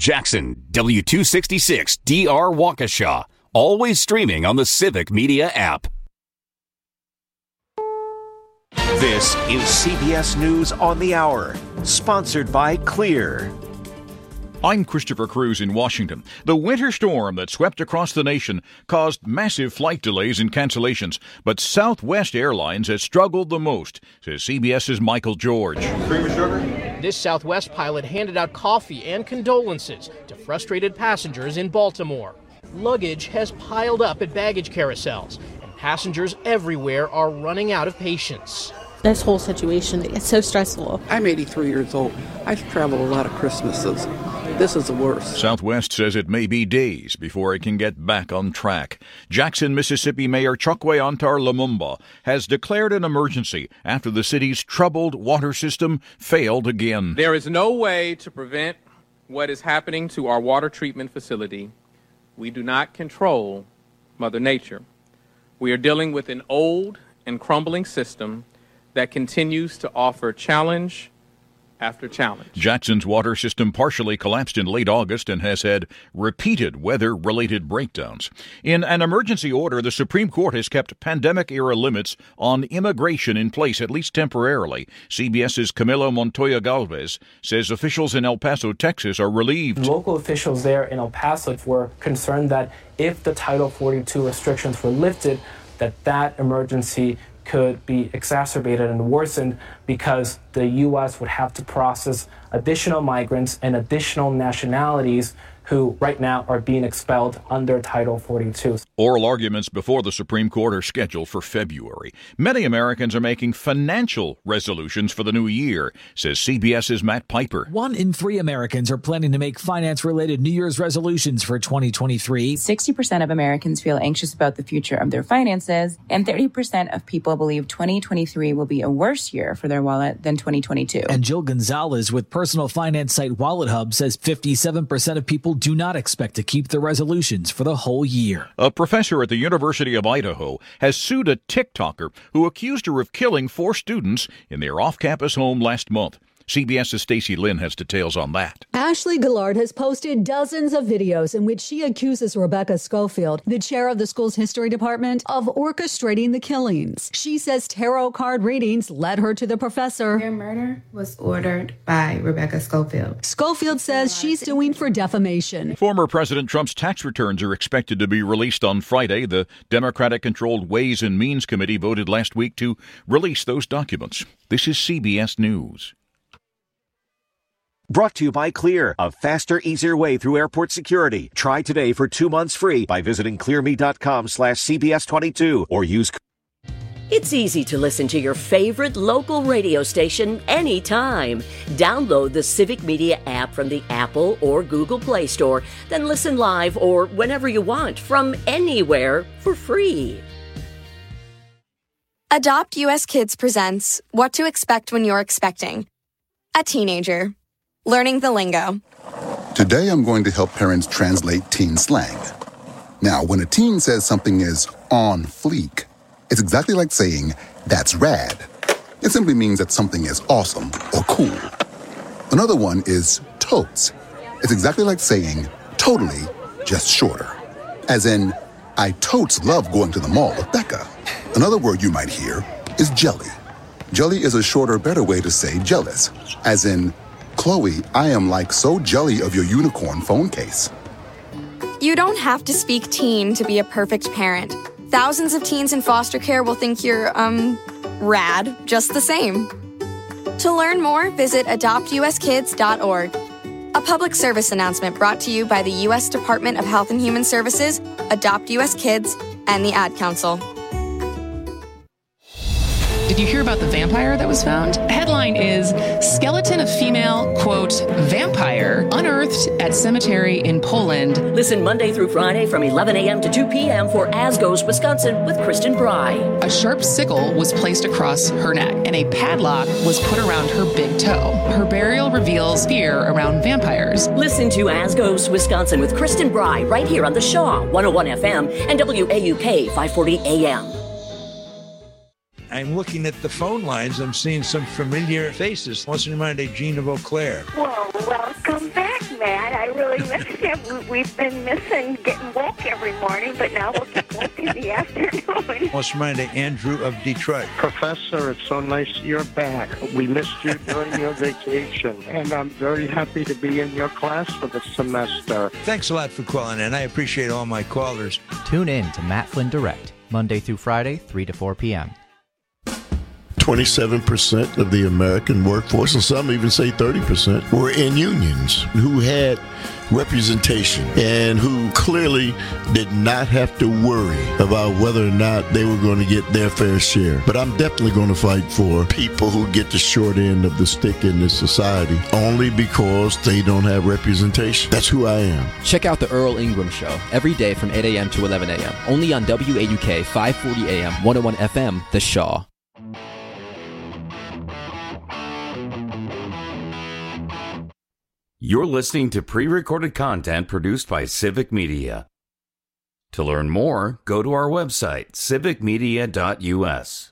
Jackson, W266 DR Waukesha. Always streaming on the Civic Media app. This is CBS News on the Hour, sponsored by Clear. I'm Christopher Cruz in Washington. The winter storm that swept across the nation caused massive flight delays and cancellations, but Southwest Airlines has struggled the most, says CBS's Michael George. Cream of sugar? This Southwest pilot handed out coffee and condolences to frustrated passengers in Baltimore. Luggage has piled up at baggage carousels, and passengers everywhere are running out of patience. This whole situation is so stressful. I'm 83 years old. I've traveled a lot of Christmases. This is the worst. Southwest says it may be days before it can get back on track. Jackson, Mississippi Mayor Chokwe Antar Lumumba has declared an emergency after the city's troubled water system failed again. There is no way to prevent what is happening to our water treatment facility. We do not control Mother Nature. We are dealing with an old and crumbling system that continues to offer challenge after challenge. Jackson's water system partially collapsed in late August and has had repeated weather-related breakdowns. In an emergency order, the Supreme Court has kept pandemic-era limits on immigration in place, at least temporarily. CBS's Camilo Montoya Galvez says officials in El Paso, Texas, are relieved. Local officials there in El Paso were concerned that if the Title 42 restrictions were lifted, that emergency could be exacerbated and worsened because the U.S. would have to process additional migrants and additional nationalities who right now are being expelled under Title 42. Oral arguments before the Supreme Court are scheduled for February. Many Americans are making financial resolutions for the new year, says CBS's Matt Piper. 1 in 3 Americans are planning to make finance-related New Year's resolutions for 2023. 60% of Americans feel anxious about the future of their finances, and 30% of people believe 2023 will be a worse year for their wallet than 2022. And Jill Gonzalez with personal finance site Wallet Hub says 57% of people do not expect to keep their resolutions for the whole year. A professor at the University of Idaho has sued a TikToker who accused her of killing 4 students in their off-campus home last month. CBS's Stacey Lynn has details on that. Ashley Gillard has posted dozens of videos in which she accuses Rebecca Schofield, the chair of the school's history department, of orchestrating the killings. She says tarot card readings led her to the professor. Their murder was ordered by Rebecca Schofield. Schofield says she's suing for defamation. Former President Trump's tax returns are expected to be released on Friday. The Democratic-controlled Ways and Means Committee voted last week to release those documents. This is CBS News. Brought to you by Clear, a faster, easier way through airport security. Try today for 2 months free by visiting clearme.com/CBS22 or use. It's easy to listen to your favorite local radio station anytime. Download the Civic Media app from the Apple or Google Play Store, then listen live or whenever you want from anywhere for free. Adopt US Kids presents What to Expect When You're Expecting. A teenager. Learning the lingo. Today I'm going to help parents translate teen slang. Now, when a teen says something is on fleek, it's exactly like saying, that's rad. It simply means that something is awesome or cool. Another one is totes. It's exactly like saying, totally, just shorter. As in, I totes love going to the mall with Becca. Another word you might hear is jelly. Jelly is a shorter, better way to say jealous. As in, Chloe, I am like so jelly of your unicorn phone case. You don't have to speak teen to be a perfect parent. Thousands of teens in foster care will think you're, rad, just the same. To learn more, visit adoptuskids.org. A public service announcement brought to you by the U.S. Department of Health and Human Services, Adopt U.S. Kids, and the Ad Council. Did you hear about the vampire that was found? Headline is, skeleton of female, quote, vampire unearthed at cemetery in Poland. Listen Monday through Friday from 11 a.m. to 2 p.m. for As Goes Wisconsin with Kristen Bry. A sharp sickle was placed across her neck, and a padlock was put around her big toe. Her burial reveals fear around vampires. Listen to As Goes Wisconsin with Kristen Bry right here on the Shaw 101 FM and WAUK 540 AM. I'm looking at the phone lines. I'm seeing some familiar faces. What's in mind, Gene of Eau Claire? Well, welcome back, Matt. I really miss you. We've been missing getting woke every morning, but now we'll get woke in the afternoon. What's in mind, Andrew of Detroit? Professor, it's so nice you're back. We missed you during your vacation, and I'm very happy to be in your class for the semester. Thanks a lot for calling in. I appreciate all my callers. Tune in to Matt Flynn Direct, Monday through Friday, 3 to 4 p.m. 27% of the American workforce, and some even say 30%, were in unions who had representation and who clearly did not have to worry about whether or not they were going to get their fair share. But I'm definitely going to fight for people who get the short end of the stick in this society only because they don't have representation. That's who I am. Check out the Earl Ingram Show every day from 8 a.m. to 11 a.m. only on WAUK 540 AM 101 FM, The Shaw. You're listening to pre-recorded content produced by Civic Media. To learn more, go to our website, civicmedia.us.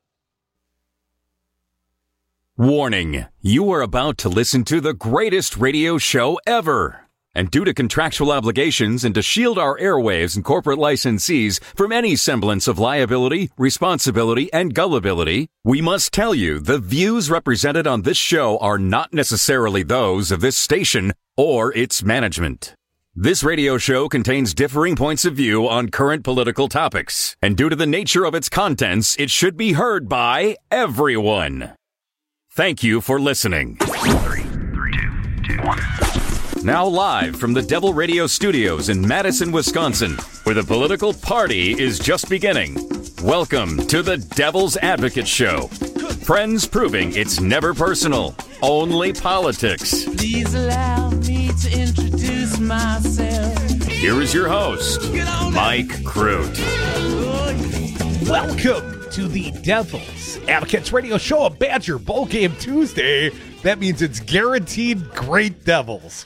Warning, you are about to listen to the greatest radio show ever. And due to contractual obligations and to shield our airwaves and corporate licensees from any semblance of liability, responsibility, and gullibility, we must tell you the views represented on this show are not necessarily those of this station or its management. This radio show contains differing points of view on current political topics, and due to the nature of its contents, it should be heard by everyone. Thank you for listening. 3, 2, 1. Now live from the Devil Radio Studios in Madison, Wisconsin, where the political party is just beginning. Welcome to the Devil's Advocate Show. Friends proving it's never personal, only politics. Please allow me to introduce myself. Here is your host, Mike Crute. Welcome to the Devil's Advocates Radio Show, a Badger Bowl Game Tuesday. That means it's guaranteed great Devils.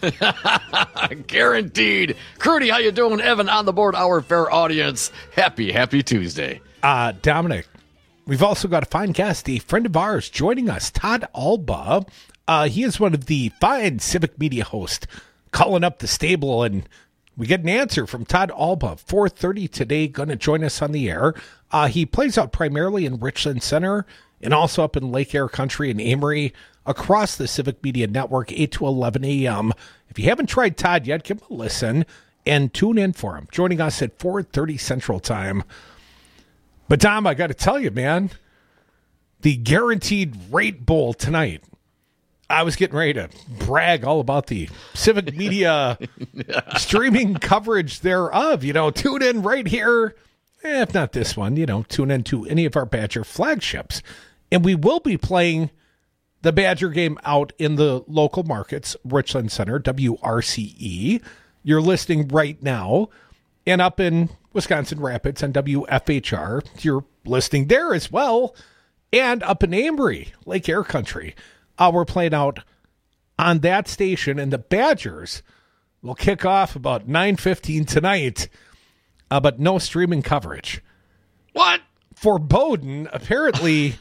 Guaranteed. Crudy, how you doing? Evan on the board, our fair audience. Happy Tuesday. Dominic, we've also got a fine guest, a friend of ours joining us, Todd Alba. He is one of the fine Civic Media hosts calling up the stable, and we get an answer from Todd Alba, 4:30 today, going to join us on the air. He plays out primarily in Richland Center and also up in Lake Air Country and Amory, across the Civic Media Network, 8 to 11 a.m. If you haven't tried Todd yet, give him a listen and tune in for him. Joining us at 4:30 Central Time. But, Dom, I got to tell you, man, the Guaranteed Rate Bowl tonight, I was getting ready to brag all about the Civic Media streaming coverage thereof. Tune in right here. If not this one, tune in to any of our Badger flagships. And we will be playing the Badger game out in the local markets, Richland Center, WRCE. You're listening right now. And up in Wisconsin Rapids on WFHR, you're listening there as well. And up in Amory, Lake Air Country, we're playing out on that station. And the Badgers will kick off about 9:15 tonight, but no streaming coverage. What? For Bowdoin, apparently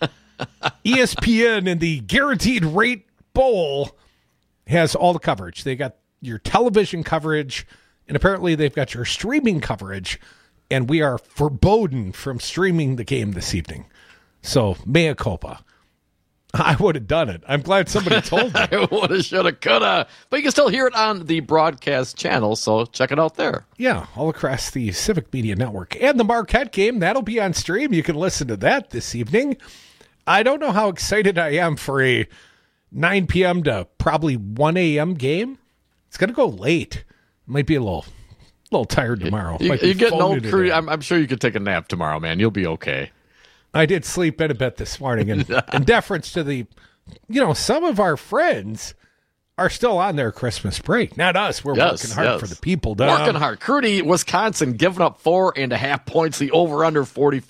ESPN and the Guaranteed Rate Bowl has all the coverage. They got your television coverage, and apparently they've got your streaming coverage, and we are forbidden from streaming the game this evening. So, mea culpa. I would have done it. I'm glad somebody told me. I woulda, shoulda, coulda. But you can still hear it on the broadcast channel, so check it out there. Yeah, all across the Civic Media Network. And the Marquette game, that'll be on stream. You can listen to that this evening. I don't know how excited I am for a 9 p.m. to probably 1 a.m. game. It's going to go late. It might be a little tired tomorrow. You're getting old, Crudy. I'm sure you could take a nap tomorrow, man. You'll be okay. I did sleep in a bit this morning, and in deference to the, some of our friends are still on their Christmas break. Not us. We're working hard for the people. Working hard. Crudy, Wisconsin, giving up 4.5 points. The over-under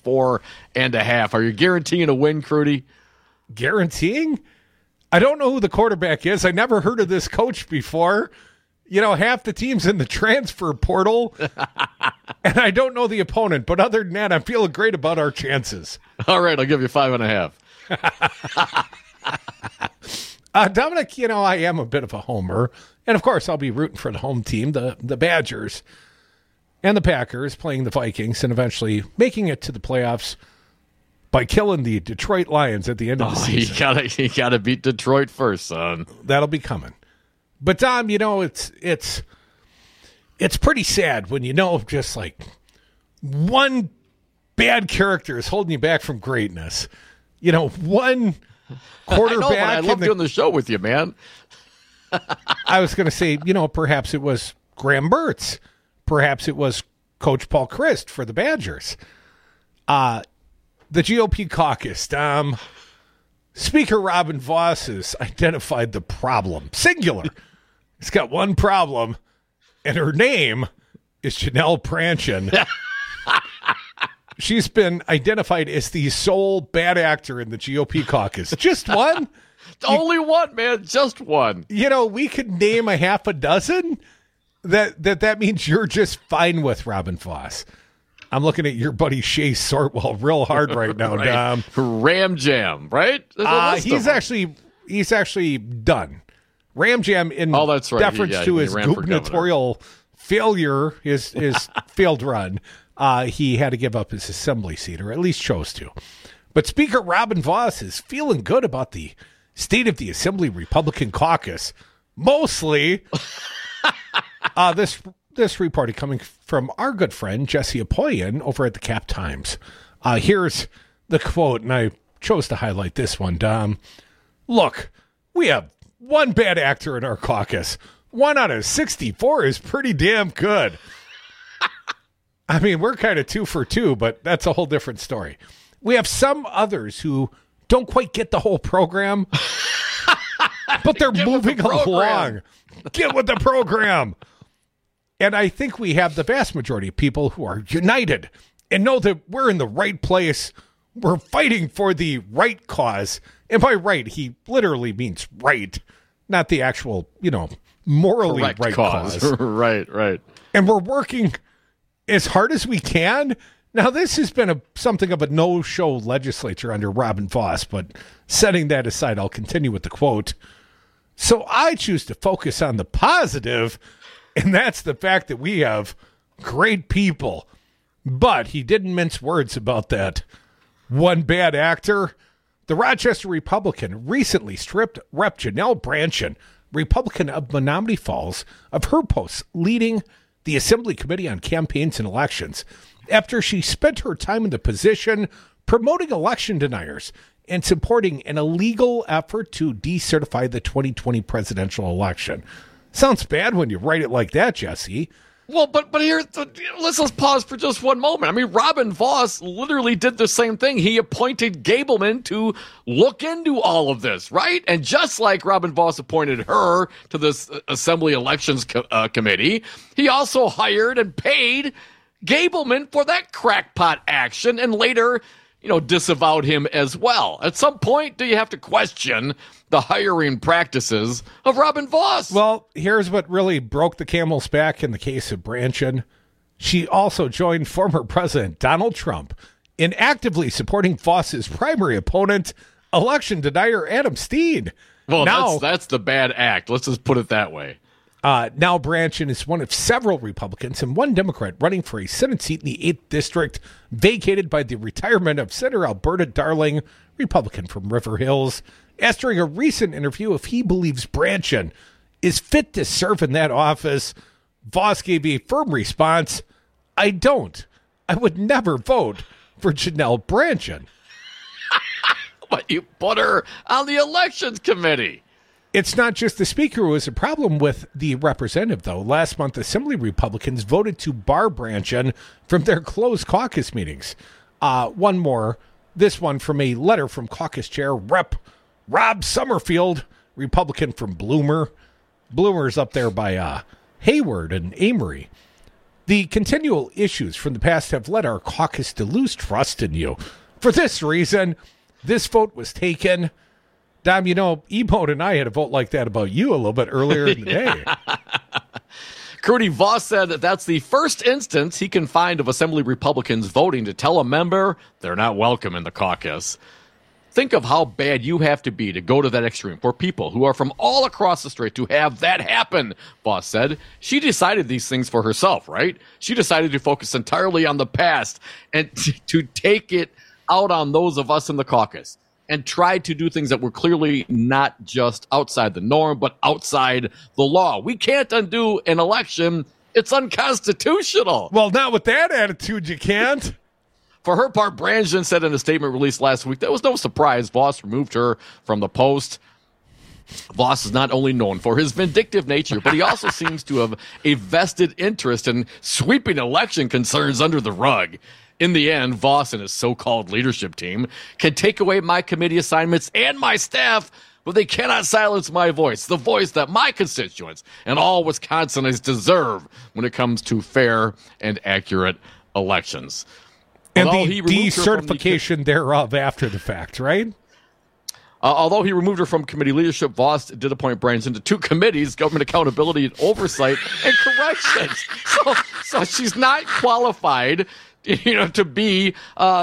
44.5. Are you guaranteeing a win, Crudy? Guaranteeing? I don't know who the quarterback is. I never heard of this coach before. Half the team's in the transfer portal, and I don't know the opponent. But other than that, I'm feeling great about our chances. All right, I'll give you 5.5. Dominic, I am a bit of a homer. And, of course, I'll be rooting for the home team, the Badgers and the Packers, playing the Vikings and eventually making it to the playoffs by killing the Detroit Lions at the end of the season. You gotta beat Detroit first, son. That'll be coming. But, Dom, it's pretty sad when just like one bad character is holding you back from greatness. One quarterback. I love doing the show with you, man. I was going to say, perhaps it was Graham Mertz. Perhaps it was Coach Paul Chryst for the Badgers. The GOP caucus, Speaker Robin Vos has identified the problem. Singular. He's got one problem, and her name is Janelle Brandtjen. She's been identified as the sole bad actor in the GOP caucus. Just one? Only one, man. Just one. We could name a half a dozen. That means you're just fine with Robin Vos. I'm looking at your buddy Shay Sortwell real hard right now, right. Dom. Ram Jam, right? He's actually done. Ram Jam, in that's right. deference to his gubernatorial failure, his failed run, he had to give up his assembly seat, or at least chose to. But Speaker Robin Vos is feeling good about the state of the Assembly Republican caucus. Mostly, this reporting coming from our good friend Jesse Apoyan over at the Cap Times. Here's the quote, and I chose to highlight this one, Dom. Look, we have one bad actor in our caucus. 1 out of 64 is pretty damn good. I mean, we're kind of 2 for 2, but that's a whole different story. We have some others who don't quite get the whole program, but they're moving along. Get with the program. And I think we have the vast majority of people who are united and know that we're in the right place. We're fighting for the right cause. And by right, he literally means right, not the actual, morally correct right cause. Right. And we're working as hard as we can. Now, this has been something of a no-show legislature under Robin Vos, but setting that aside, I'll continue with the quote. So I choose to focus on the positive, and that's the fact that we have great people. But he didn't mince words about that one bad actor. The Rochester Republican recently stripped Rep. Janelle Brandtjen, Republican of Menominee Falls, of her posts leading the Assembly Committee on Campaigns and Elections after she spent her time in the position promoting election deniers and supporting an illegal effort to decertify the 2020 presidential election. Sounds bad when you write it like that, Jesse. Well, but here, let's pause for just one moment. I mean, Robin Vos literally did the same thing. He appointed Gableman to look into all of this, right? And just like Robin Vos appointed her to this Assembly Elections Committee, he also hired and paid Gableman for that crackpot action and later, disavowed him as well. At some point, do you have to question the hiring practices of Robin Vos? Well, here's what really broke the camel's back in the case of Brandtjen. She also joined former President Donald Trump in actively supporting Vos's primary opponent, election denier Adam Steen. Well, now, that's the bad act. Let's just put it that way. Now Brandtjen is one of several Republicans and one Democrat running for a Senate seat in the 8th District, vacated by the retirement of Senator Alberta Darling, Republican from River Hills, asked during a recent interview if he believes Brandtjen is fit to serve in that office. Vos gave a firm response, I don't. I would never vote for Janelle Brandtjen. But you put her on the Elections Committee. It's not just the speaker who has a problem with the representative, though. Last month, Assembly Republicans voted to bar Brandtjen from their closed caucus meetings. One more. This one from a letter from caucus chair Rep. Rob Summerfield, Republican from Bloomer. Bloomer's up there by Hayward and Amory. The continual issues from the past have led our caucus to lose trust in you. For this reason, this vote was taken. Dom, E-Mode and I had a vote like that about you a little bit earlier in the day. Crudy Voss said that that's the first instance he can find of Assembly Republicans voting to tell a member they're not welcome in the caucus. Think of how bad you have to be to go to that extreme for people who are from all across the state to have that happen, Voss said. She decided these things for herself, right? She decided to focus entirely on the past and to take it out on those of us in the caucus and tried to do things that were clearly not just outside the norm, but outside the law. We can't undo an election. It's unconstitutional. Well, not with that attitude, you can't. For her part, Brangen said in a statement released last week, that was no surprise Voss removed her from the post. Voss is not only known for his vindictive nature, but he also seems to have a vested interest in sweeping election concerns under the rug. In the end, Voss and his so-called leadership team can take away my committee assignments and my staff, but they cannot silence my voice, the voice that my constituents and all Wisconsinites deserve when it comes to fair and accurate elections. And the decertification thereof after the fact, right? Although he removed her from committee leadership, Voss did appoint Brangen to two committees, government accountability and oversight and corrections. So she's not qualified, to be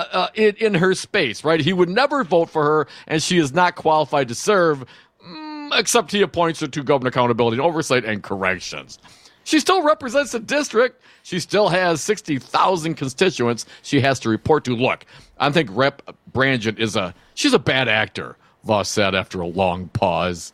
in her space, right? He would never vote for her, and she is not qualified to serve, except he appoints her to government accountability and oversight and corrections. She still represents the district. She still has 60,000 constituents she has to report to. Look, I think Rep. Brangen she's a bad actor, Voss said after a long pause.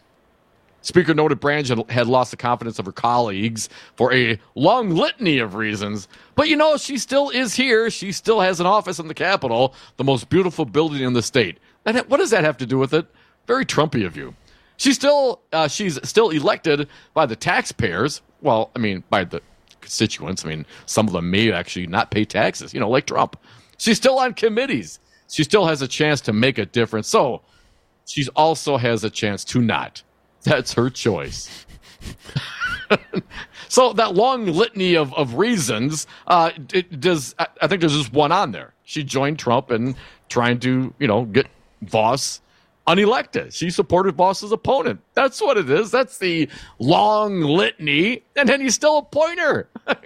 Speaker noted Brangen had lost the confidence of her colleagues for a long litany of reasons. But, she still is here. She still has an office in the Capitol, the most beautiful building in the state. And what does that have to do with it? Very Trumpy of you. She's still elected by the taxpayers. Well, by the constituents. Some of them may actually not pay taxes, like Trump. She's still on committees. She still has a chance to make a difference. So she also has a chance to not. That's her choice. So that long litany of reasons, I think there's just one on there. She joined Trump in trying to, get Voss unelected. She supported Voss's opponent. That's what it is. That's the long litany. And then you still appoint her.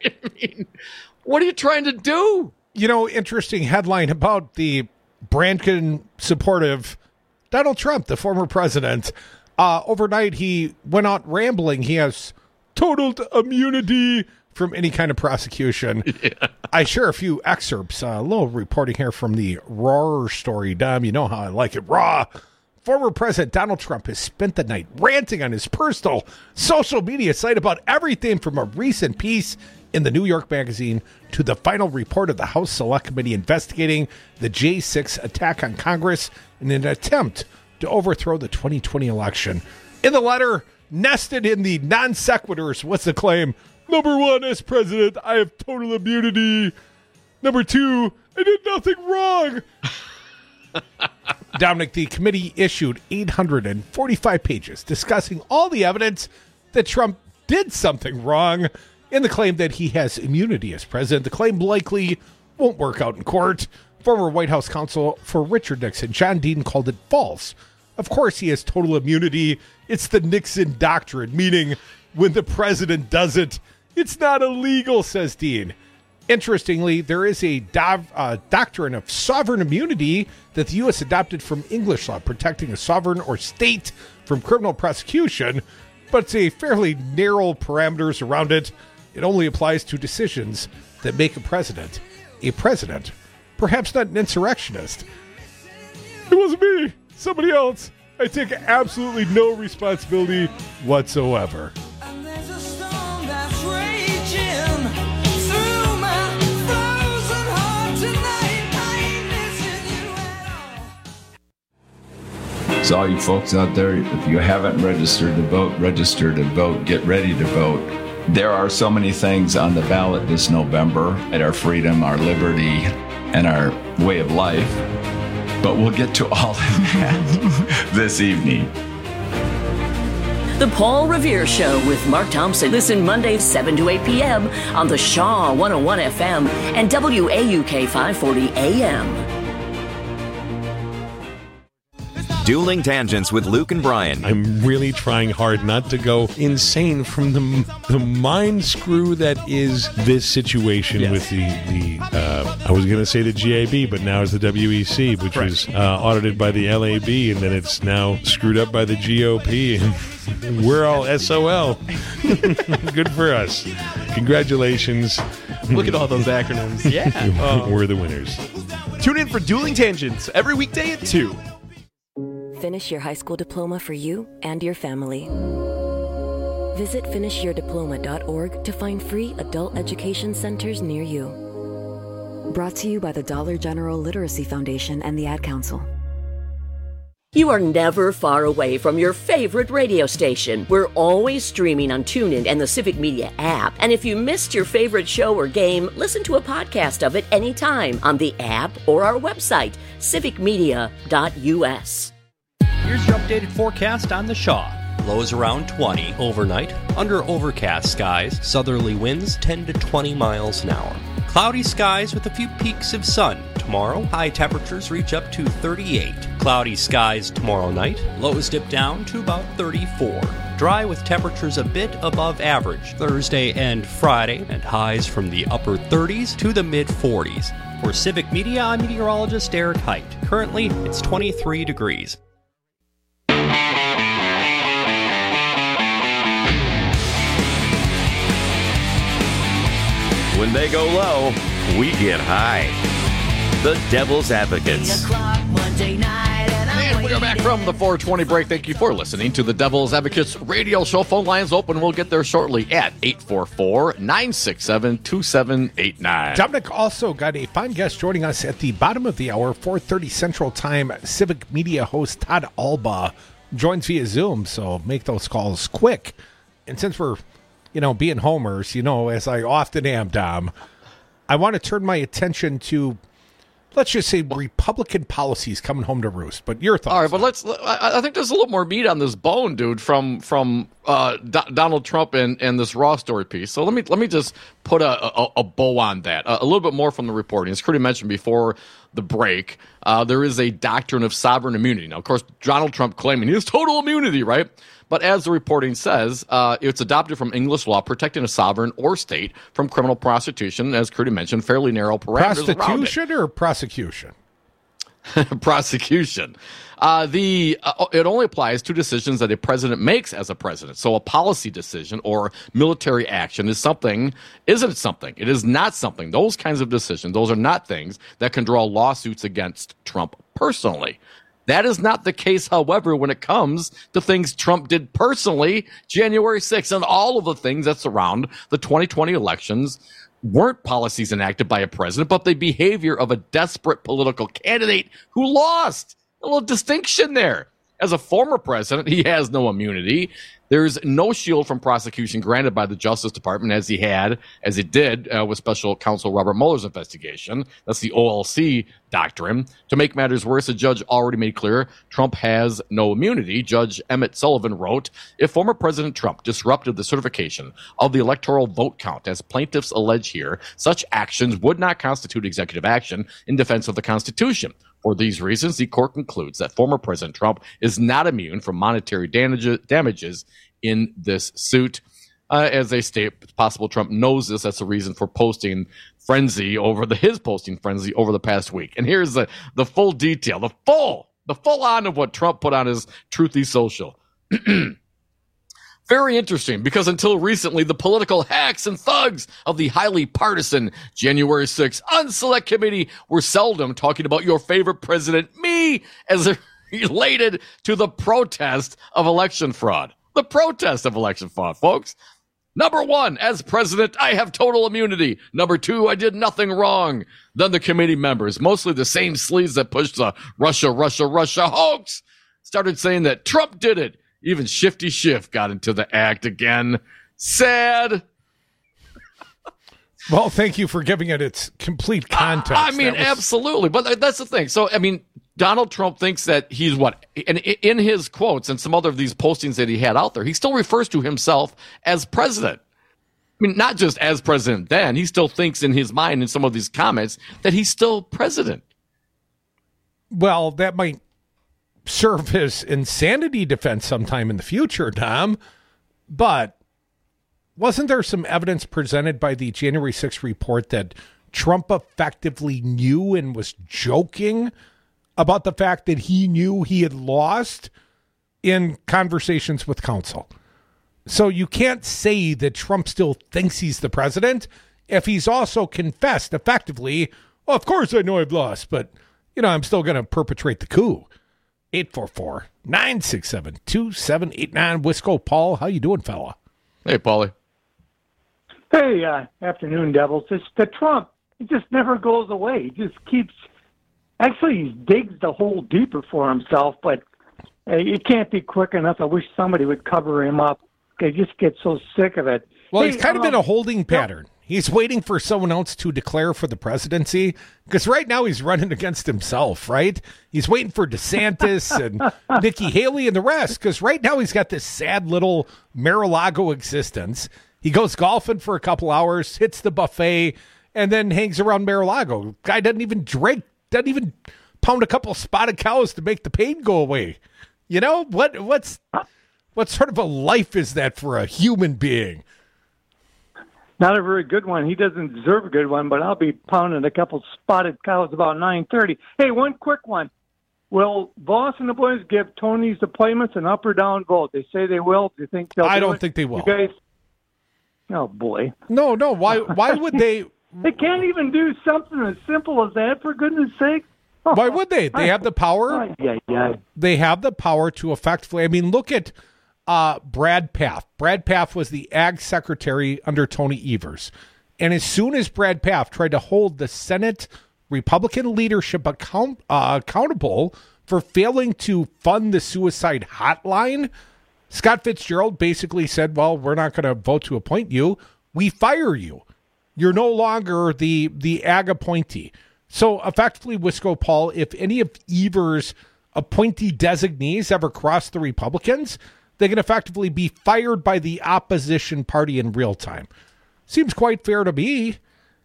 What are you trying to do? Interesting headline about the Brangen supportive Donald Trump, the former president. Overnight, he went out rambling. He has total immunity from any kind of prosecution. Yeah. I share a few excerpts. A little reporting here from the Raw story. Dom, you know how I like it. Raw. Former President Donald Trump has spent the night ranting on his personal social media site about everything from a recent piece in the New York Magazine to the final report of the House Select Committee investigating the J6 attack on Congress in an attempt to overthrow the 2020 election. In the letter, nested in the non sequiturs, was the claim: number one, as president, I have total immunity. Number two, I did nothing wrong. Dominic, the committee issued 845 pages discussing all the evidence that Trump did something wrong in the claim that he has immunity as president. The claim likely won't work out in court. Former White House counsel for Richard Nixon, John Dean, called it false. Of course he has total immunity. It's the Nixon doctrine, meaning when the president does it, it's not illegal, says Dean. Interestingly, there is a doctrine of sovereign immunity that the U.S. adopted from English law, protecting a sovereign or state from criminal prosecution, but it's a fairly narrow parameters around it. It only applies to decisions that make a president, perhaps not an insurrectionist. It wasn't me, somebody else. I take absolutely no responsibility whatsoever. So all you folks out there, if you haven't registered to vote, register to vote, get ready to vote. There are so many things on the ballot this November at our freedom, our liberty, and our way of life. But we'll get to all of that this evening. The Paul Revere Show with Mark Thompson. Listen Mondays 7 to 8 p.m. on the Shaw 101 FM and WAUK 540 AM. Dueling Tangents with Luke and Brian. I'm really trying hard not to go insane from the mind screw that is this situation with the I was going to say the GAB, but now it's the WEC, which was audited by the LAB, and then it's now screwed up by the GOP, and we're all SOL. Good for us. Congratulations. Look at all those acronyms. Yeah. We're the winners. Tune in for Dueling Tangents every weekday at 2. Finish your high school diploma for you and your family. Visit finishyourdiploma.org to find free adult education centers near you. Brought to you by the Dollar General Literacy Foundation and the Ad Council. You are never far away from your favorite radio station. We're always streaming on TuneIn and the Civic Media app. And if you missed your favorite show or game, listen to a podcast of it anytime on the app or our website, civicmedia.us. Here's your updated forecast on the Shaw. Lows around 20 overnight, under overcast skies, southerly winds 10 to 20 miles an hour. Cloudy skies with a few peaks of sun. Tomorrow, high temperatures reach up to 38. Cloudy skies tomorrow night, lows dip down to about 34. Dry with temperatures a bit above average Thursday and Friday, and highs from the upper 30s to the mid 40s. For Civic Media, I'm meteorologist Eric Height. Currently, it's 23 degrees. When they go low, we get high. The Devil's Advocates. And we are back from the 420 break. Thank you for listening to the Devil's Advocates radio show. Phone lines open. We'll get there shortly at 844-967-2789. Dominic also got a fine guest joining us at the bottom of the hour, 4:30 Central Time. Civic Media host Todd Alba joins via Zoom, so make those calls quick. And since we're being homers, as I often am, Dom, I want to turn my attention to, let's just say, Republican policies coming home to roost. But your thoughts? All right, but I think there's a little more meat on this bone, dude, from Donald Trump and this Raw story piece. So let me just put a bow on that. A little bit more from the reporting. As Crudy mentioned before the break, there is a doctrine of sovereign immunity. Now, of course, Donald Trump claiming he has total immunity, right? But as the reporting says, it's adopted from English law, protecting a sovereign or state from criminal prosecution, as Crudy mentioned, fairly narrow parameters Prostitution or prosecution? Prosecution. It only applies to decisions that a president makes as a president. So a policy decision or military action isn't something. It is not something. Those kinds of decisions, those are not things that can draw lawsuits against Trump personally. That is not the case, however, when it comes to things Trump did personally January 6th, and all of the things that surround the 2020 elections weren't policies enacted by a president, but the behavior of a desperate political candidate who lost. A little distinction there. As a former president, he has no immunity. There's no shield from prosecution granted by the Justice Department as it did with Special Counsel Robert Mueller's investigation. That's the OLC doctrine. To make matters worse, a judge already made clear Trump has no immunity. Judge Emmett Sullivan wrote, if former President Trump disrupted the certification of the electoral vote count, as plaintiffs allege here, such actions would not constitute executive action in defense of the Constitution. For these reasons, the court concludes that former President Trump is not immune from monetary damages in this suit. As they state, possible Trump knows this. That's the reason for his posting frenzy over the past week. And here's the full detail, the full on of what Trump put on his Truthy Social. Very interesting, because until recently, the political hacks and thugs of the highly partisan January 6th Unselect Committee were seldom talking about your favorite president, me, as it related to the protest of election fraud. The protest of election fraud, folks. Number one, as president, I have total immunity. Number two, I did nothing wrong. Then the committee members, mostly the same sleaze that pushed the Russia hoax, started saying that Trump did it. Even Shifty Schiff got into the act again. Sad. Well, thank you for giving it its complete context. Absolutely. But that's the thing. So, Donald Trump thinks that he's what? And in his quotes and some other of these postings that he had out there, he still refers to himself as president. Not just as president then. He still thinks in his mind in some of these comments that he's still president. Well, that might serve as insanity defense sometime in the future, Tom. But wasn't there some evidence presented by the January 6th report that Trump effectively knew and was joking about the fact that he knew he had lost in conversations with counsel? So you can't say that Trump still thinks he's the president if he's also confessed effectively, well, of course I know I've lost, but, I'm still going to perpetrate the coup. 844-967-2789. Wisco Paul, how you doing, fella? Hey, Paulie. Hey, afternoon, Devils. The Trump, he just never goes away. He just keeps, actually, he digs the hole deeper for himself, but it can't be quick enough. I wish somebody would cover him up. I just get so sick of it. Well, he's kind of in a holding pattern. He's waiting for someone else to declare for the presidency, because right now he's running against himself, right? He's waiting for DeSantis and Nikki Haley and the rest, because right now he's got this sad little Mar-a-Lago existence. He goes golfing for a couple hours, hits the buffet, and then hangs around Mar-a-Lago. Guy doesn't even drink, doesn't even pound a couple spotted cows to make the pain go away. What sort of a life is that for a human being? Not a very good one. He doesn't deserve a good one, but I'll be pounding a couple spotted cows about 9:30. Hey, one quick one. Will Voss and the boys give Tony's appointments an up or down vote? They say they will. Do you think they'll I do don't it? think they will. You guys? Oh, boy. No. Why would they? They can't even do something as simple as that, for goodness sake. Why would they? They have the power. They have the power to effectively. Look at Brad Pfaff. Brad Pfaff was the ag secretary under Tony Evers. And as soon as Brad Pfaff tried to hold the Senate Republican leadership accountable for failing to fund the suicide hotline, Scott Fitzgerald basically said, well, we're not going to vote to appoint you. We fire you. You're no longer the ag appointee. So effectively, Wisco Paul, if any of Evers' appointee designees ever cross the Republicans, they can effectively be fired by the opposition party in real time. Seems quite fair to me.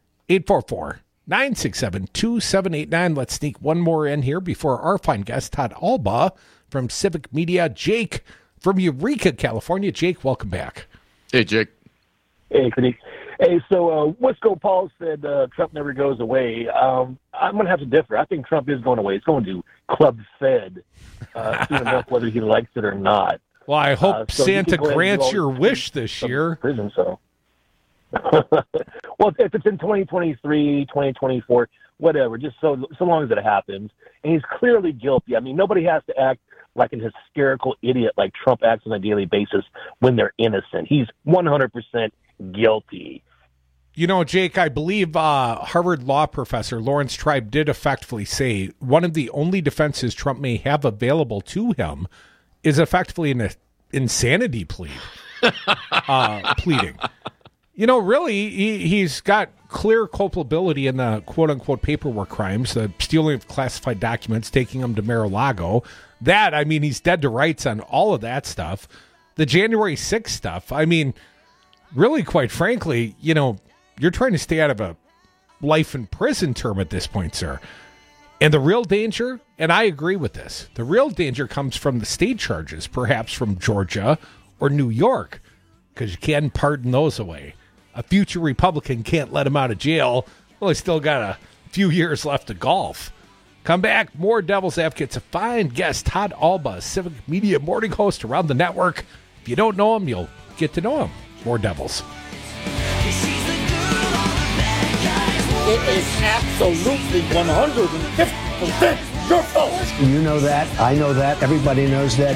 844-967-2789. Let's sneak one more in here before our fine guest, Todd Alba from Civic Media. Jake from Eureka, California. Jake, welcome back. Hey, Jake. Hey, Kenny. Hey, so Wisco Paul said Trump never goes away. I'm going to have to differ. I think Trump is going away. He's going to Club Fed soon enough, whether he likes it or not. Well, I hope Santa grants your wish this year. Prison, so. Well, if it's in 2023, 2024, whatever, just so long as it happens. And he's clearly guilty. Nobody has to act like an hysterical idiot like Trump acts on a daily basis when they're innocent. He's 100% guilty. Jake, I believe Harvard law professor Lawrence Tribe did effectively say one of the only defenses Trump may have available to him is effectively an insanity plea, pleading. Really, he's got clear culpability in the quote-unquote paperwork crimes, the stealing of classified documents, taking them to Mar-a-Lago. That, he's dead to rights on all of that stuff. The January 6th stuff, really, quite frankly, you're trying to stay out of a life in prison term at this point, sir. And the real danger, and I agree with this, the real danger comes from the state charges, perhaps from Georgia or New York, because you can't pardon those away. A future Republican can't let him out of jail. Well, he's still got a few years left to golf. Come back, more Devil's Advocates. A fine guest, Todd Alba, Civic Media morning host around the network. If you don't know him, you'll get to know him. More Devils. It is absolutely 150% your fault. You know that. I know that. Everybody knows that.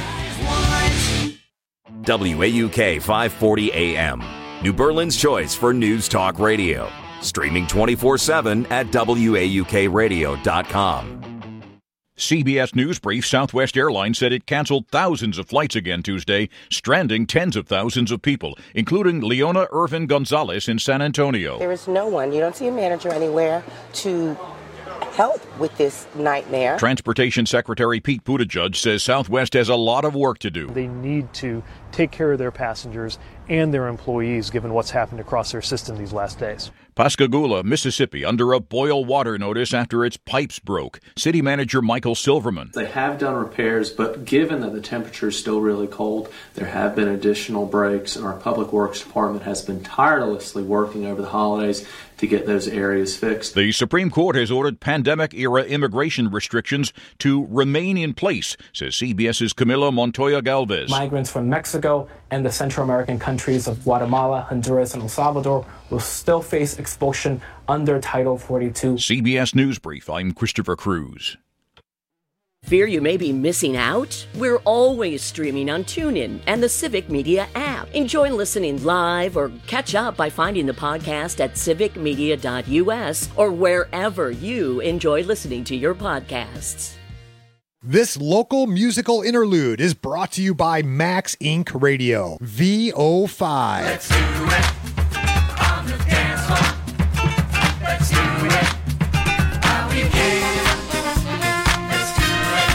WAUK 540 AM, New Berlin's choice for news talk radio. Streaming 24/7 at WAUKradio.com. CBS News brief, Southwest Airlines said it canceled thousands of flights again Tuesday, stranding tens of thousands of people, including Leona Irvin Gonzalez in San Antonio. There is no one, you don't see a manager anywhere to help with this nightmare. Transportation Secretary Pete Buttigieg says Southwest has a lot of work to do. They need to take care of their passengers and their employees, given what's happened across their system these last days. Pascagoula, Mississippi, under a boil water notice after its pipes broke. City Manager Michael Silverman. They have done repairs, but given that the temperature is still really cold, there have been additional breaks, and our Public Works Department has been tirelessly working over the holidays to get those areas fixed. The Supreme Court has ordered pandemic-era immigration restrictions to remain in place, says CBS's Camila Montoya Galvez. Migrants from Mexico and the Central American countries of Guatemala, Honduras, and El Salvador will still face expulsion under Title 42. CBS News Brief, I'm Christopher Cruz. Fear you may be missing out? We're always streaming on TuneIn and the Civic Media app. Enjoy listening live or catch up by finding the podcast at civicmedia.us or wherever you enjoy listening to your podcasts. This local musical interlude is brought to you by Max Inc. Radio, VO5. Let's do it on the dance floor. Let's do it. Are we here? Let's do it.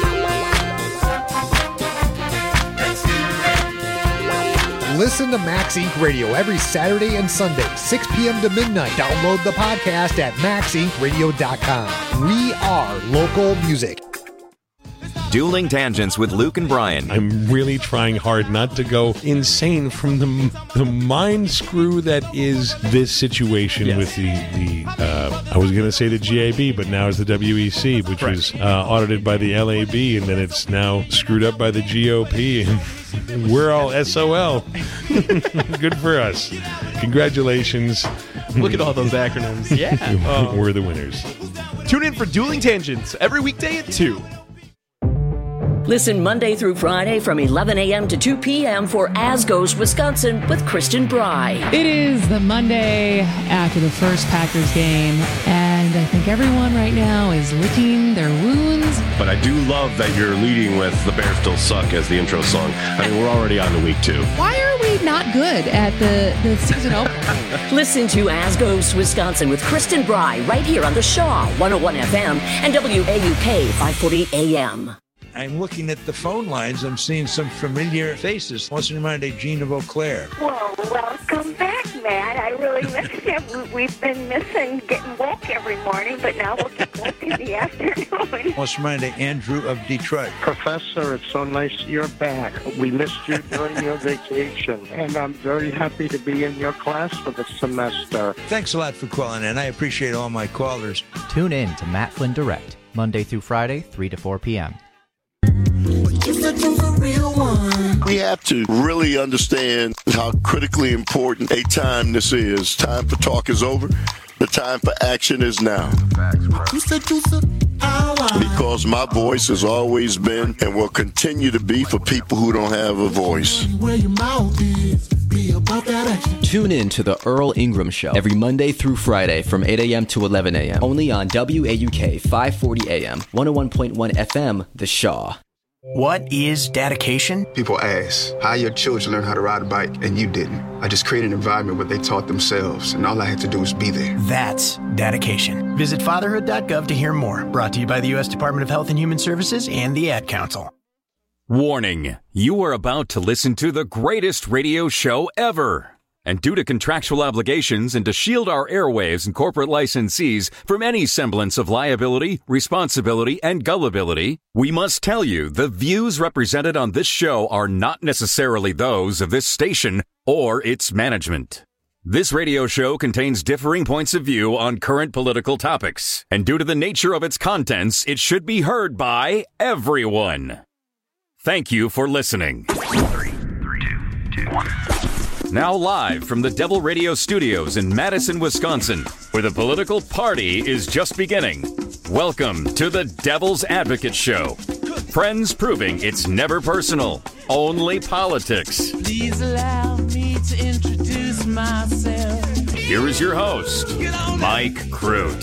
Let's do it. Listen to Max Inc. Radio every Saturday and Sunday, 6 p.m. to midnight. Download the podcast at maxincradio.com. We are local music. Dueling Tangents with Luke and Brian. I'm really trying hard not to go insane from the mind screw that is this situation with the I was going to say the GAB, but now it's the WEC, which was audited by the LAB, and then it's now screwed up by the GOP, and we're all SOL. Good for us. Congratulations. Look at all those acronyms. Yeah. We're the winners. Tune in for Dueling Tangents every weekday at 2. Listen Monday through Friday from 11 a.m. to 2 p.m. for As Goes Wisconsin with Kristen Bry. It is the Monday after the first Packers game, and I think everyone right now is licking their wounds. But I do love that you're leading with The Bears Still Suck as the intro song. I mean, we're already on to week 2. Why are we not good at the season opener? Listen to As Goes Wisconsin with Kristen Bry right here on the Shaw 101 FM and WAUK 540 AM. I'm looking at the phone lines. I'm seeing some familiar faces. What's in mind, Gina Vauclair? Well, welcome back, Matt. I really missed you. We've been missing getting woke every morning, but now we'll get woke in the afternoon. What's in mind, Andrew of Detroit? Professor, it's so nice you're back. We missed you during your vacation, and I'm very happy to be in your class for the semester. Thanks a lot for calling in. I appreciate all my callers. Tune in to Matt Flynn Direct, Monday through Friday, 3 to 4 p.m. We have to really understand how critically important a time this is. Time for talk is over. The time for action is now. Because my voice has always been and will continue to be for people who don't have a voice. Tune in to The Earl Ingram Show every Monday through Friday from 8 a.m. to 11 a.m. Only on WAUK 540 AM, 101.1 FM, The Shaw. What is dedication? People ask, how your children learn how to ride a bike and you didn't? I just created an environment where they taught themselves, and all I had to do was be there. That's dedication. Visit fatherhood.gov to hear more. Brought to you by the U.S. Department of Health and Human Services and the Ad Council. Warning, you are about to listen to the greatest radio show ever. And due to contractual obligations and to shield our airwaves and corporate licensees from any semblance of liability, responsibility, and gullibility, we must tell you the views represented on this show are not necessarily those of this station or its management. This radio show contains differing points of view on current political topics, and due to the nature of its contents, it should be heard by everyone. Thank you for listening. 3, 2, 1. Now live from the Devil Radio Studios in Madison, Wisconsin, where the political party is just beginning. Welcome to the Devil's Advocate Show. Friends proving it's never personal, only politics. Please allow me to introduce myself. Here is your host, Mike Crute.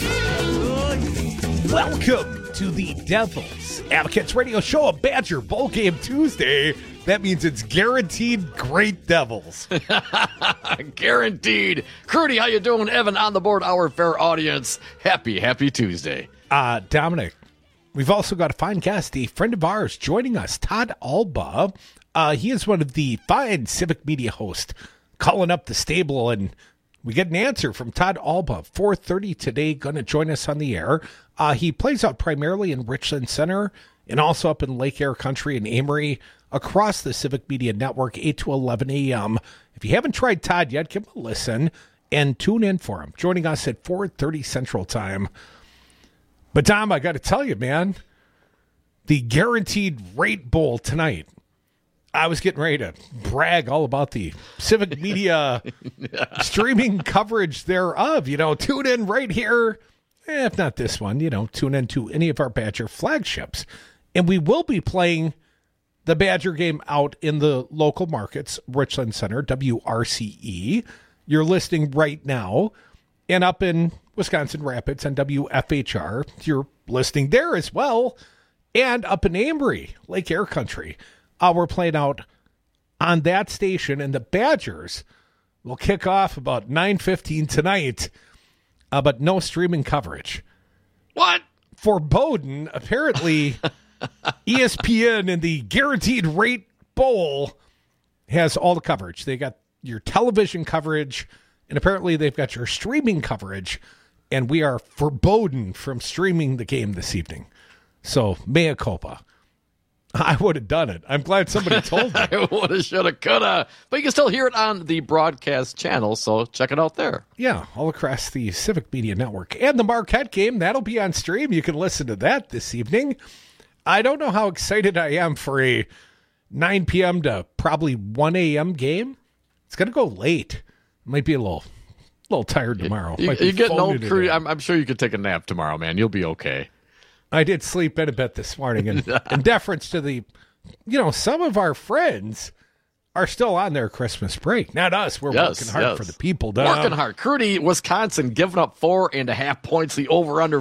Welcome to the Devil's Advocates Radio Show, a Badger Bowl Game Tuesday. That means it's guaranteed great Devils. Guaranteed. Crudy, how you doing? Evan on the board, our fair audience. Happy Tuesday. Dominic, we've also got a fine guest, a friend of ours joining us, Todd Alba. He is one of the fine Civic Media hosts calling up the stable, and we get an answer from Todd Alba, 4:30 today, going to join us on the air. He plays out primarily in Richland Center and also up in Lake Air Country and Amory across the Civic Media Network, 8 to 11 a.m. If you haven't tried Todd yet, give him a listen and tune in for him. Joining us at 4:30 Central Time. But, Dom, I got to tell you, man, the Guaranteed Rate Bowl tonight. I was getting ready to brag all about the Civic Media streaming coverage thereof. Tune in right here. If not this one, tune in to any of our Badger flagships. And we will be playing the Badger game out in the local markets, Richland Center, WRCE. You're listening right now. And up in Wisconsin Rapids on WFHR, you're listening there as well. And up in Amory, Lake Air Country. We're playing out on that station, and the Badgers will kick off about 9:15 tonight, but no streaming coverage. What? For Bowdoin, apparently ESPN and the Guaranteed Rate Bowl has all the coverage. They got your television coverage, and apparently they've got your streaming coverage, and we are forbidden from streaming the game this evening. So, mea culpa. I would have done it. I'm glad somebody told me. I woulda, shoulda, coulda. But you can still hear it on the broadcast channel, so check it out there. Yeah, all across the Civic Media Network. And the Marquette game, that'll be on stream. You can listen to that this evening. I don't know how excited I am for a 9 p.m. to probably 1 a.m. game. It's going to go late. Might be a little tired tomorrow. You're getting old, Crudy. I'm sure you could take a nap tomorrow, man. You'll be okay. I did sleep in a bit this morning, and in deference to the, some of our friends are still on their Christmas break. Not us. We're working hard for the people. Working hard. Crudy, Wisconsin, giving up 4.5 points. The over-under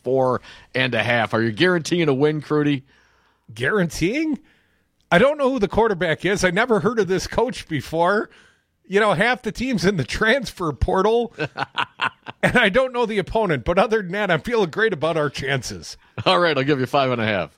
44.5. Are you guaranteeing a win, Crudy? Guaranteeing? I don't know who the quarterback is. I never heard of this coach before. Half the team's in the transfer portal, and I don't know the opponent. But other than that, I'm feeling great about our chances. All right, I'll give you 5.5.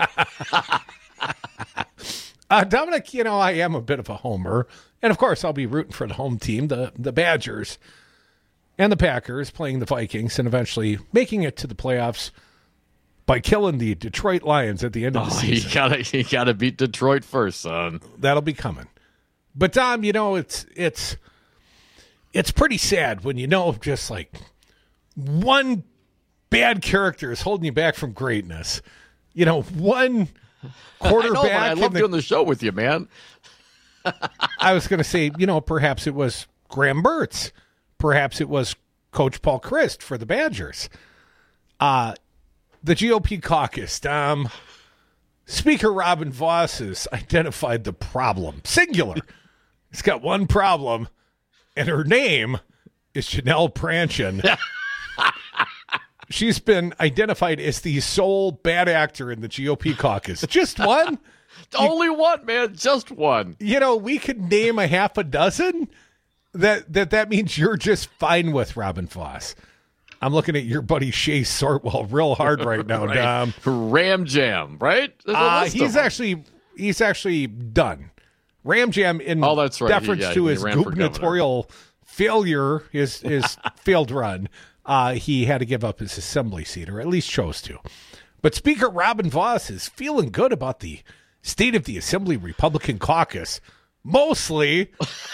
Dominic, I am a bit of a homer. And, of course, I'll be rooting for the home team, the Badgers, and the Packers playing the Vikings and eventually making it to the playoffs by killing the Detroit Lions at the end of the season. You gotta beat Detroit first, son. That'll be coming. But, Dom, it's pretty sad when just like one bad character is holding you back from greatness. One quarterback. I love doing the show with you, man. I was going to say, perhaps it was Graham Mertz. Perhaps it was Coach Paul Chryst for the Badgers. The GOP caucus, Dom. Speaker Robin Voss has identified the problem. Singular. He's got one problem, and her name is Janelle Pranchin. She's been identified as the sole bad actor in the GOP caucus. Just one? Only one, man. Just one. We could name a half a dozen. That means you're just fine with Robin Voss. I'm looking at your buddy Shea Sortwell real hard right now, right. Dom. Ram Jam, right? He's actually done. Ram Jam, in that's right. deference to his gubernatorial failure, his failed run, he had to give up his assembly seat, or at least chose to. But Speaker Robin Voss is feeling good about the state of the Assembly Republican caucus. Mostly,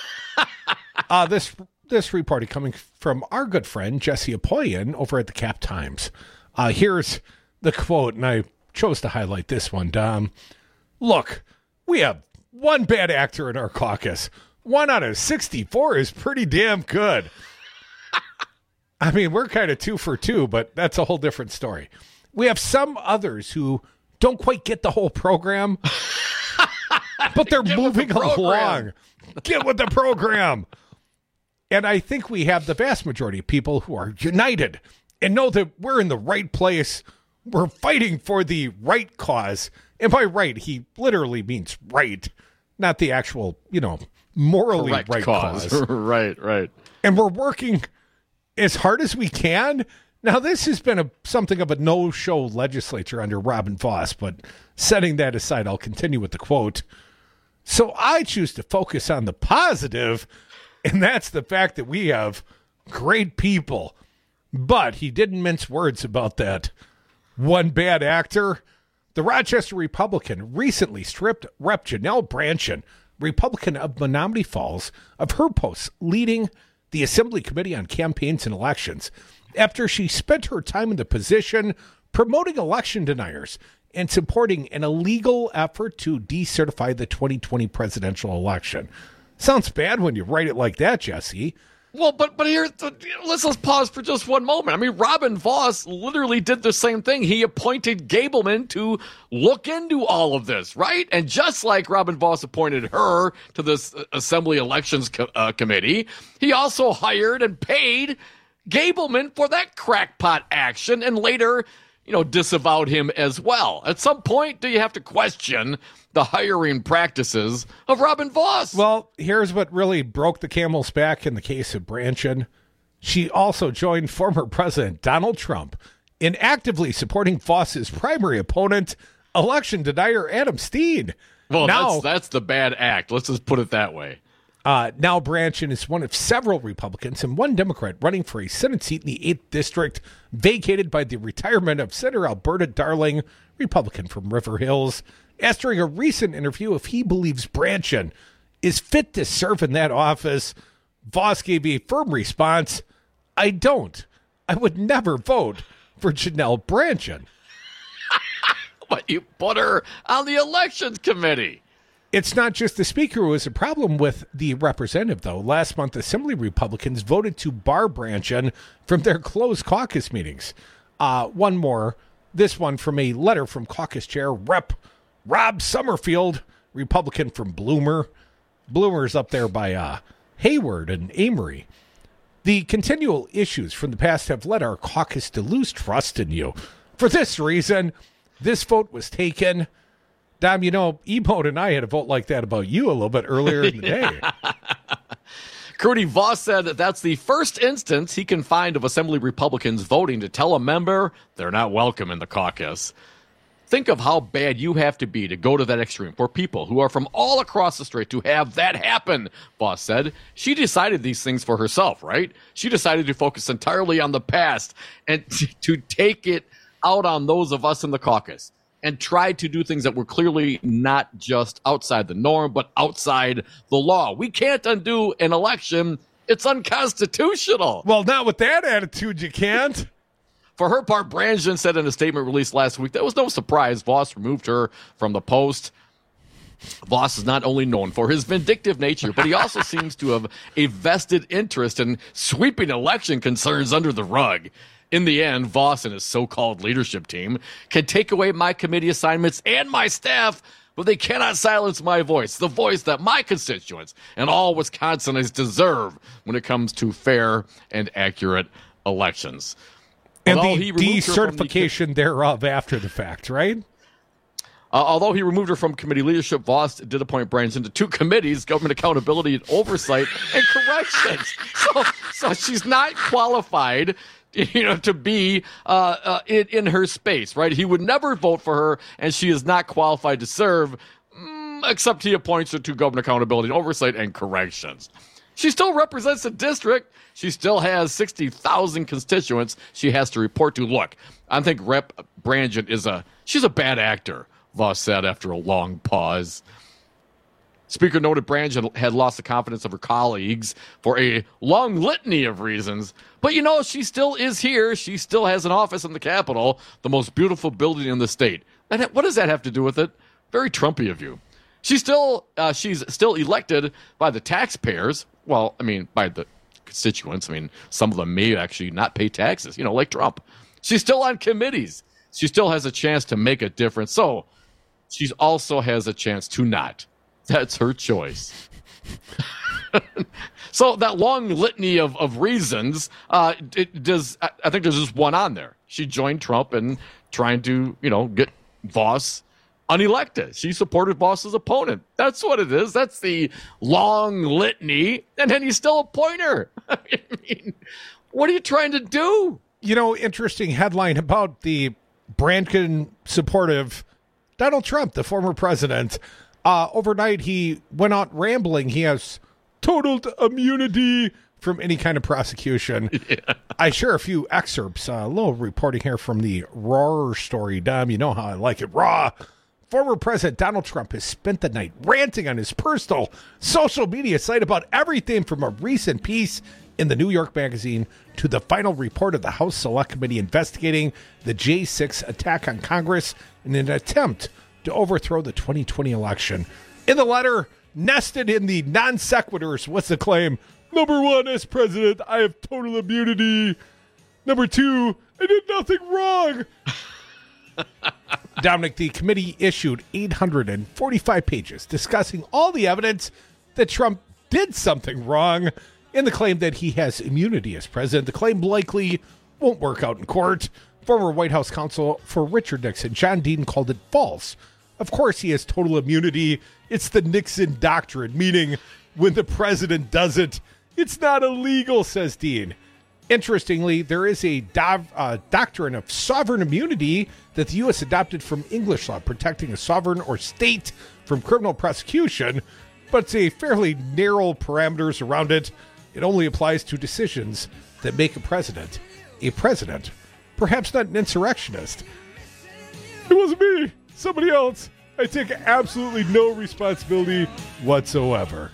this reporting coming from our good friend Jesse Apoyan over at the Cap Times. Here's the quote, and I chose to highlight this one, Dom. Look, we have one bad actor in our caucus. 1 out of 64 is pretty damn good. I mean, we're kind of 2 for 2, but that's a whole different story. We have some others who don't quite get the whole program, but they're moving along. Get with the program. And I think we have the vast majority of people who are united and know that we're in the right place. We're fighting for the right cause. And by right, he literally means right, not the actual, morally correct right cause. Right. And we're working as hard as we can. Now, this has been something of a no-show legislature under Robin Voss, but setting that aside, I'll continue with the quote. So I choose to focus on the positive, and that's the fact that we have great people. But he didn't mince words about that. One bad actor. The Rochester Republican recently stripped Rep. Janelle Brandtjen, Republican of Menominee Falls, of her posts leading the Assembly Committee on Campaigns and Elections after she spent her time in the position promoting election deniers and supporting an illegal effort to decertify the 2020 presidential election. Sounds bad when you write it like that, Jesse. Well, but here, let's pause for just one moment. I mean, Robin Vos literally did the same thing. He appointed Gableman to look into all of this, right? And just like Robin Vos appointed her to this Assembly Elections Committee, he also hired and paid Gableman for that crackpot action and later, disavowed him as well. At some point, do you have to question the hiring practices of Robin Vos? Well, here's what really broke the camel's back in the case of Brandtjen. She also joined former President Donald Trump in actively supporting Vos's primary opponent, election denier Adam Steen. Well, now, that's the bad act. Let's just put it that way. Now Brandtjen is one of several Republicans and one Democrat running for a Senate seat in the 8th District, vacated by the retirement of Senator Alberta Darling, Republican from River Hills. Asked during a recent interview if he believes Brandtjen is fit to serve in that office, Vos gave a firm response, "I don't. I would never vote for Janelle Brandtjen." But you put her on the Elections Committee. It's not just the speaker who has a problem with the representative, though. Last month, Assembly Republicans voted to bar Brandtjen from their closed caucus meetings. One more. This one from a letter from caucus chair Rep. Rob Summerfield, Republican from Bloomer. Bloomer's up there by Hayward and Amory. The continual issues from the past have led our caucus to lose trust in you. For this reason, this vote was taken. Dom, E-Mode and I had a vote like that about you a little bit earlier in the day. Crudy Vos said that that's the first instance he can find of Assembly Republicans voting to tell a member they're not welcome in the caucus. Think of how bad you have to be to go to that extreme for people who are from all across the state to have that happen, Vos said. She decided these things for herself, right? She decided to focus entirely on the past and to take it out on those of us in the caucus and tried to do things that were clearly not just outside the norm, but outside the law. We can't undo an election. It's unconstitutional. Well, not with that attitude, you can't. For her part, Brandtjen said in a statement released last week, that was no surprise. Vos removed her from the post. Vos is not only known for his vindictive nature, but he also seems to have a vested interest in sweeping election concerns under the rug. In the end, Vos and his so-called leadership team can take away my committee assignments and my staff, but they cannot silence my voice, the voice that my constituents and all Wisconsinites deserve when it comes to fair and accurate elections. And the decertification thereof after the fact, right? Although he removed her from committee leadership, Vos did appoint Brandtjen to two committees, Government Accountability and Oversight and Corrections. So she's not qualified to be in her space, right? He would never vote for her, and she is not qualified to serve, except he appoints her to Government Accountability and Oversight and Corrections. She still represents the district. She still has 60,000 constituents she has to report to. Look, I think Rep. Brandtjen she's a bad actor, Vos said after a long pause. Speaker noted Brandtjen had lost the confidence of her colleagues for a long litany of reasons. But she still is here. She still has an office in the Capitol, the most beautiful building in the state. And what does that have to do with it? Very Trumpy of you. She's still elected by the taxpayers. Well, by the constituents. Some of them may actually not pay taxes, like Trump. She's still on committees. She still has a chance to make a difference. So she also has a chance to not. That's her choice. So that long litany of reasons, I think there's just one on there. She joined Trump in trying to, get Vos unelected. She supported Vos's opponent. That's what it is. That's the long litany. And then you still appoint her. What are you trying to do? Interesting headline about the Brandtjen supportive Donald Trump, the former president. Overnight, he went out rambling. He has total immunity from any kind of prosecution. Yeah. I share a few excerpts. A little reporting here from the Raw story. Dom, you know how I like it. Raw. Former President Donald Trump has spent the night ranting on his personal social media site about everything from a recent piece in the New York Magazine to the final report of the House Select Committee investigating the J6 attack on Congress in an attempt to overthrow the 2020 election. In the letter, nested in the non sequiturs, was the claim: number one, as president, I have total immunity. Number two, I did nothing wrong. Dominic, the committee issued 845 pages discussing all the evidence that Trump did something wrong in the claim that he has immunity as president. The claim likely won't work out in court. Former White House counsel for Richard Nixon, John Dean, called it false. Of course he has total immunity. It's the Nixon doctrine, meaning when the president does it, it's not illegal, says Dean. Interestingly, there is a doctrine of sovereign immunity that the U.S. adopted from English law, protecting a sovereign or state from criminal prosecution, but it's a fairly narrow parameters around it. It only applies to decisions that make a president, perhaps not an insurrectionist. It wasn't me, somebody else. I take absolutely no responsibility whatsoever.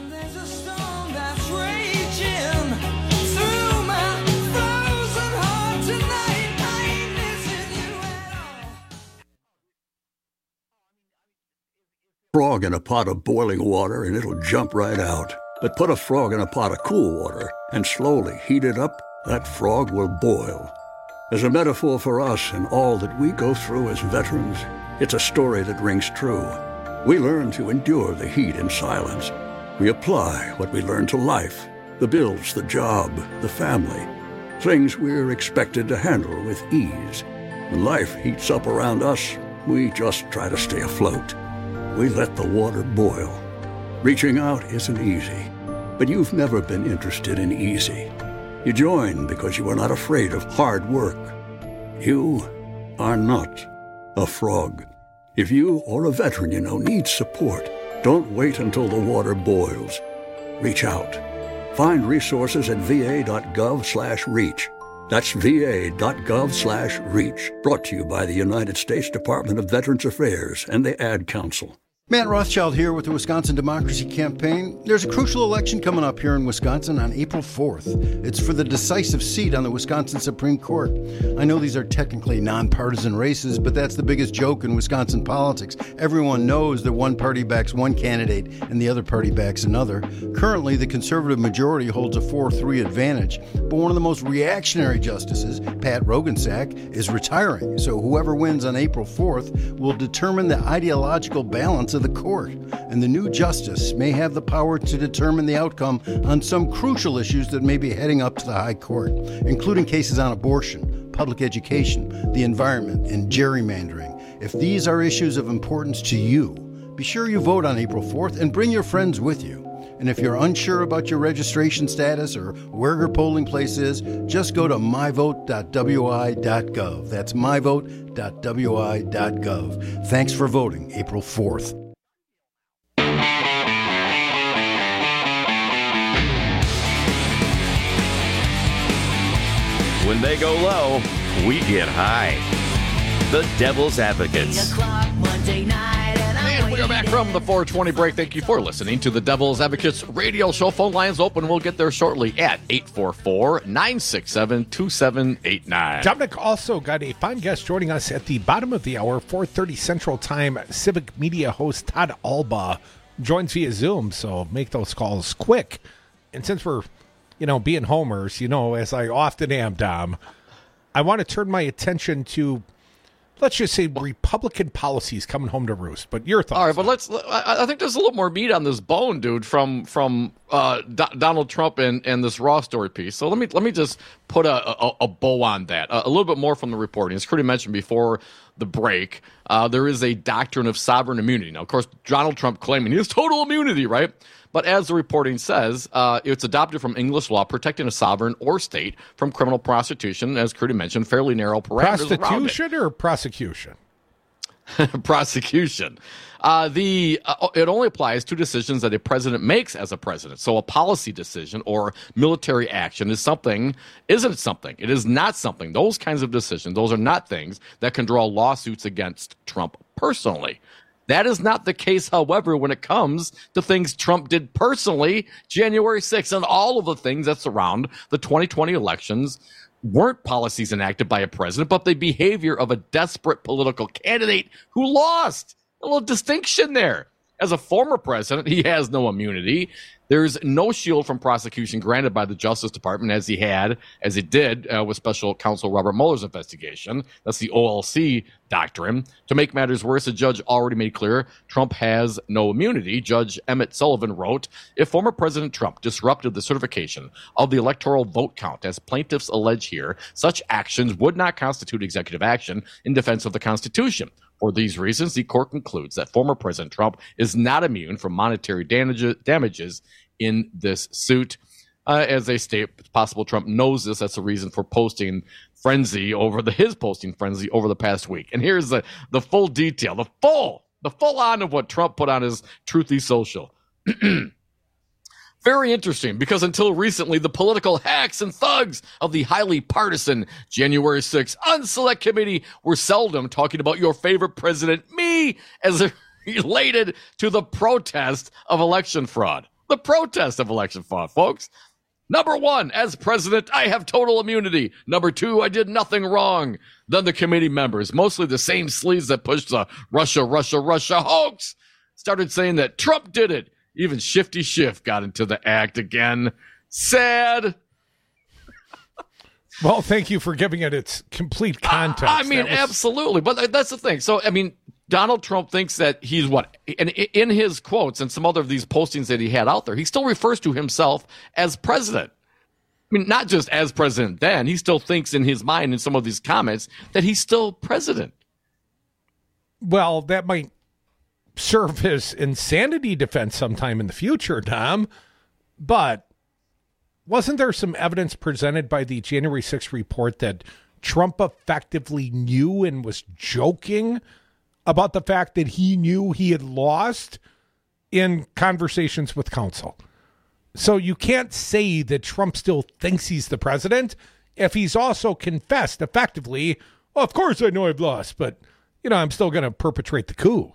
Frog in a pot of boiling water and it'll jump right out. But put a frog in a pot of cool water and slowly heat it up, that frog will boil. As a metaphor for us and all that we go through as veterans, it's a story that rings true. We learn to endure the heat in silence. We apply what we learn to life, the bills, the job, the family, things we're expected to handle with ease. When life heats up around us, we just try to stay afloat. We let the water boil. Reaching out isn't easy, but you've never been interested in easy. You join because you are not afraid of hard work. You are not a frog. If you or a veteran you know needs support, don't wait until the water boils. Reach out. Find resources at va.gov/reach. That's va.gov/reach. Brought to you by the United States Department of Veterans Affairs and the Ad Council. Matt Rothschild here with the Wisconsin Democracy Campaign. There's a crucial election coming up here in Wisconsin on April 4th. It's for the decisive seat on the Wisconsin Supreme Court. I know these are technically nonpartisan races, but that's the biggest joke in Wisconsin politics. Everyone knows that one party backs one candidate and the other party backs another. Currently, the conservative majority holds a 4-3 advantage, but one of the most reactionary justices, Pat Roggensack, is retiring. So whoever wins on April 4th will determine the ideological balance of the court, and the new justice may have the power to determine the outcome on some crucial issues that may be heading up to the High Court, including cases on abortion, public education, the environment, and gerrymandering. If these are issues of importance to you, be sure you vote on April 4th and bring your friends with you. And if you're unsure about your registration status or where your polling place is, just go to myvote.wi.gov. That's myvote.wi.gov. Thanks for voting April 4th. When they go low, we get high. The Devil's Advocates. And we are back from the 420 break. Thank you for listening to the Devil's Advocates radio show. Phone lines open. We'll get there shortly at 844-967-2789. Dominic also got a fine guest joining us at the bottom of the hour, 4:30 Central Time. Civic Media host Todd Alba joins via Zoom, so make those calls quick. And since we're, being homers, as I often am, Dom, I want to turn my attention to, let's just say, Republican policies coming home to roost. But your thoughts? All right, but I think there's a little more meat on this bone, dude, from Donald Trump and this Raw story piece. So let me just put a bow on that. A little bit more from the reporting. As Crudy mentioned before the break, there is a doctrine of sovereign immunity. Now, of course, Donald Trump claiming he has total immunity, right? But as the reporting says, it's adopted from English law, protecting a sovereign or state from criminal prosecution. As Crudy mentioned, fairly narrow parameters around it. Prostitution or prosecution? prosecution. It only applies to decisions that a president makes as a president. So a policy decision or military action isn't something. It is not something. Those kinds of decisions, those are not things that can draw lawsuits against Trump personally. That is not the case, however, when it comes to things Trump did personally January 6th, and all of the things that surround the 2020 elections weren't policies enacted by a president, but the behavior of a desperate political candidate who lost. A little distinction there. As a former president, he has no immunity. There's no shield from prosecution granted by the Justice Department as it did with Special Counsel Robert Mueller's investigation. That's the OLC doctrine. To make matters worse, a judge already made clear Trump has no immunity. Judge Emmett Sullivan wrote, if former President Trump disrupted the certification of the electoral vote count, as plaintiffs allege here, such actions would not constitute executive action in defense of the Constitution. For these reasons, the court concludes that former President Trump is not immune from monetary damages in this suit. As they state, it's possible Trump knows this. That's the reason for his posting frenzy over the past week. And here's the full detail, the full on of what Trump put on his Truthy Social. Very interesting, because until recently, the political hacks and thugs of the highly partisan January 6th Unselect Committee were seldom talking about your favorite president, me, as it related to the protest of election fraud. The protest of election fraud, folks. Number one, as president, I have total immunity. Number two, I did nothing wrong. Then the committee members, mostly the same sleaze that pushed the Russia hoax, started saying that Trump did it. Even Shifty Schiff got into the act again. Sad. Well, thank you for giving it its complete context. Absolutely. But that's the thing. So, Donald Trump thinks that he's what? And in his quotes and some other of these postings that he had out there, he still refers to himself as president. Not just as president then. He still thinks in his mind in some of these comments that he's still president. Well, that might serve his insanity defense sometime in the future, Tom. But wasn't there some evidence presented by the January 6th report that Trump effectively knew and was joking about the fact that he knew he had lost in conversations with counsel? So you can't say that Trump still thinks he's the president if he's also confessed effectively, well, of course I know I've lost, but, I'm still going to perpetrate the coup.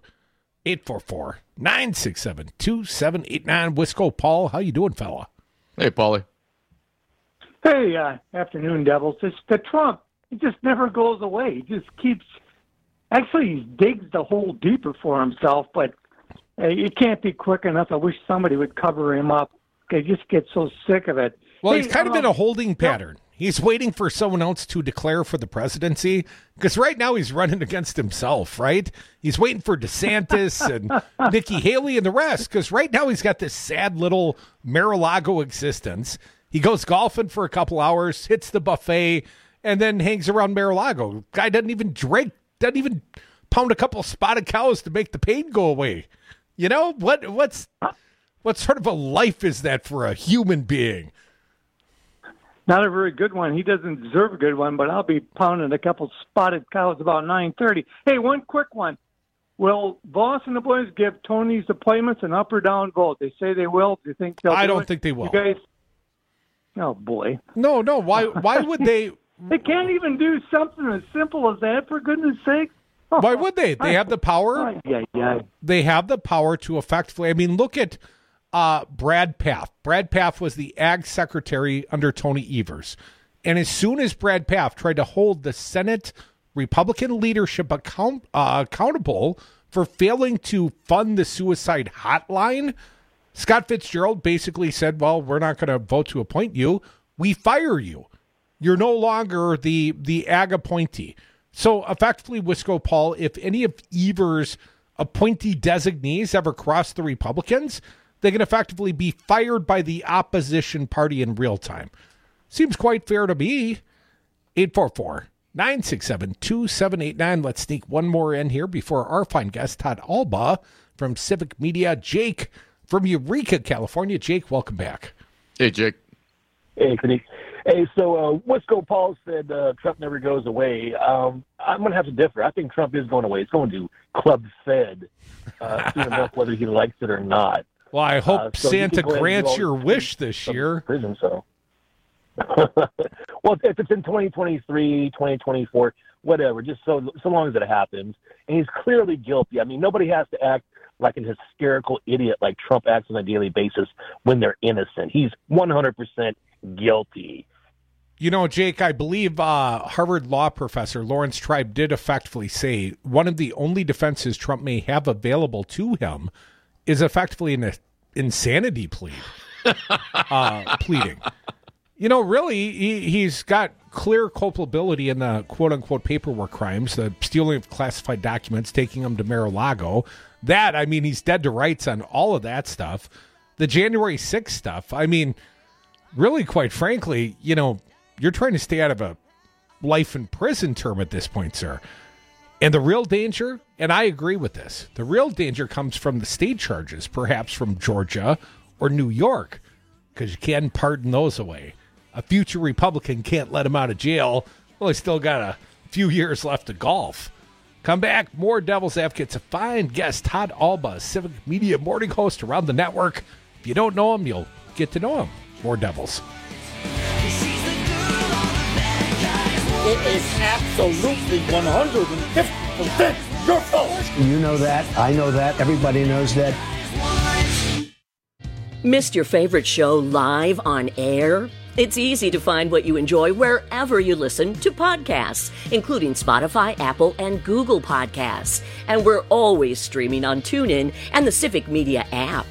844-967-2789. Wisco Paul, how you doing, fella? Hey, Paulie. Hey, afternoon, Devils. The Trump, he just never goes away. He just keeps, actually, he digs the hole deeper for himself, but it can't be quick enough. I wish somebody would cover him up. I just get so sick of it. Well, he's kind of in a holding pattern. He's waiting for someone else to declare for the presidency, because right now he's running against himself, right? He's waiting for DeSantis and Nikki Haley and the rest, because right now he's got this sad little Mar-a-Lago existence. He goes golfing for a couple hours, hits the buffet, and then hangs around Mar-a-Lago. Guy doesn't even drink, doesn't even pound a couple spotted cows to make the pain go away. What sort of a life is that for a human being? Not a very good one. He doesn't deserve a good one, but I'll be pounding a couple spotted cows about 9:30. Hey, one quick one. Will Voss and the boys give Tony's appointments an up or down vote? They say they will. Do you think they'll I don't think they will. You guys? Oh, boy. No. Why would they? They can't even do something as simple as that, for goodness sake. Why would they? They have the power. Yeah. They have the power to effectively. Look at Brad Pfaff. Brad Pfaff was the ag secretary under Tony Evers. And as soon as Brad Pfaff tried to hold the Senate Republican leadership accountable for failing to fund the suicide hotline, Scott Fitzgerald basically said, well, we're not going to vote to appoint you. We fire you. You're no longer the ag appointee. So effectively, Wisco Paul, if any of Evers' appointee designees ever cross the Republicans, they can effectively be fired by the opposition party in real time. Seems quite fair to me. 844-967-2789. Let's sneak one more in here before our fine guest, Todd Alba from Civic Media. Jake from Eureka, California. Jake, welcome back. Hey, Jake. Hey, Anthony. Hey, so Wisco Paul said Trump never goes away. I'm going to have to differ. I think Trump is going away. It's going to Club Fed, soon enough, whether he likes it or not. Well, I hope So Santa you can go ahead and grants do your all wish this year. Prison, so. Well, if it's in 2023, 2024, whatever, just so long as it happens. And he's clearly guilty. I mean, nobody has to act like an hysterical idiot like Trump acts on a daily basis when they're innocent. He's 100% guilty. You know, Jake, I believe Harvard law professor Lawrence Tribe did effectively say one of the only defenses Trump may have available to him is effectively an insanity plea, pleading. You know, really, he's got clear culpability in the quote-unquote paperwork crimes, the stealing of classified documents, taking them to Mar-a-Lago. That, I mean, he's dead to rights on all of that stuff. The January 6th stuff, I mean, really, quite frankly, you know, you're trying to stay out of a life in prison term at this point, sir. And the real danger, and I agree with this, the real danger comes from the state charges, perhaps from Georgia or New York, because you can't pardon those away. A future Republican can't let him out of jail. Well, he's still got a few years left to golf. Come back, more Devil's Advocates. A fine guest, Todd Alba, Civic Media morning host around the network. If you don't know him, you'll get to know him. More Devils. It is absolutely 150% your fault. You know that. I know that. Everybody knows that. Missed your favorite show live on air? It's easy to find what you enjoy wherever you listen to podcasts, including Spotify, Apple, and Google Podcasts. And we're always streaming on TuneIn and the Civic Media app.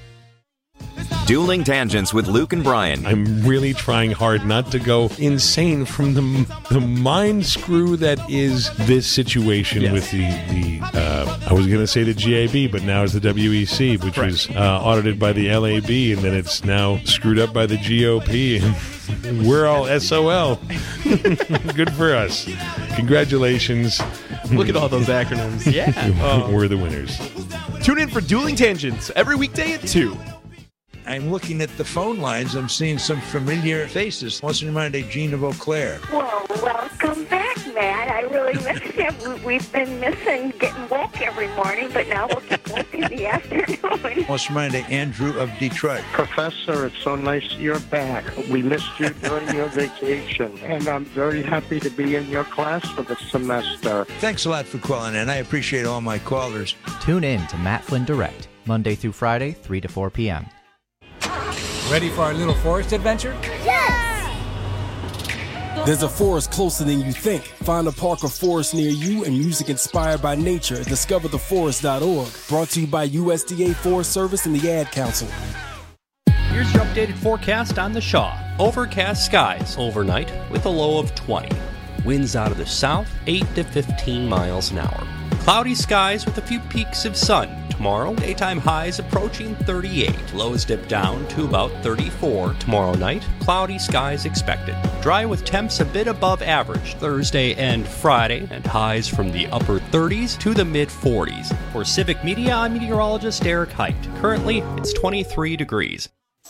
Dueling Tangents with Luke and Brian. I'm really trying hard not to go insane from the mind screw that is this situation with the I was going to say the GAB, but now it's the WEC, which was audited by the LAB, and then it's now screwed up by the GOP, and we're all SOL. Good for us. Congratulations. Look at all those acronyms. Yeah. We're the winners. Tune in for Dueling Tangents every weekday at 2. I'm looking at the phone lines. I'm seeing some familiar faces. What's in mind, Jean of Eau Claire? Well, welcome back, Matt. I really missed him. We've been missing getting woke every morning, but now we'll get woke in the afternoon. What's in mind, Andrew of Detroit? Professor, it's so nice you're back. We missed you during your vacation, and I'm very happy to be in your class for the semester. Thanks a lot for calling in. I appreciate all my callers. Tune in to Matt Flynn Direct, Monday through Friday, 3 to 4 p.m. Ready for our little forest adventure? Yes! There's a forest closer than you think. Find a park or forest near you and music inspired by nature at discovertheforest.org. Brought to you by USDA Forest Service and the Ad Council. Here's your updated forecast on the Shaw. Overcast skies overnight with a low of 20. Winds out of the south, 8 to 15 miles an hour. Cloudy skies with a few peaks of sun. Tomorrow, daytime highs approaching 38. Lows dip down to about 34 tomorrow night. Cloudy skies expected. Dry with temps a bit above average Thursday and Friday, and highs from the upper 30s to the mid 40s. For Civic Media, I'm meteorologist Eric Height. Currently, it's 23 degrees.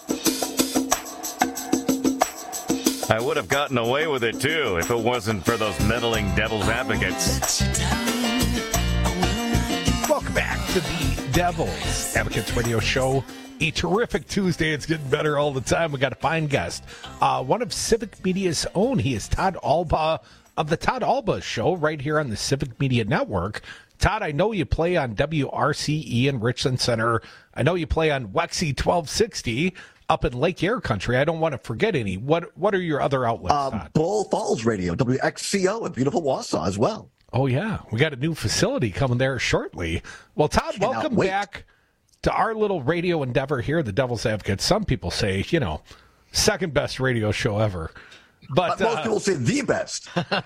I would have gotten away with it, too, if it wasn't for those meddling devil's advocates. Welcome back to the Devil's Advocates Radio Show. A terrific Tuesday. It's getting better all the time. We got a fine guest. One of Civic Media's own. He is Todd Alba of the Todd Alba Show right here on the Civic Media Network. Todd, I know you play on WRCE in Richland Center. I know you play on WEXY 1260 up in Lake Air Country. I don't want to forget any. What are your other outlets, Todd? Bull Falls Radio, WXCO in beautiful Wausau as well. Oh, yeah. We got a new facility coming there shortly. Well, Todd, welcome back to our little radio endeavor here, the Devil's Advocate. Some people say, second best radio show ever. But most people say the best.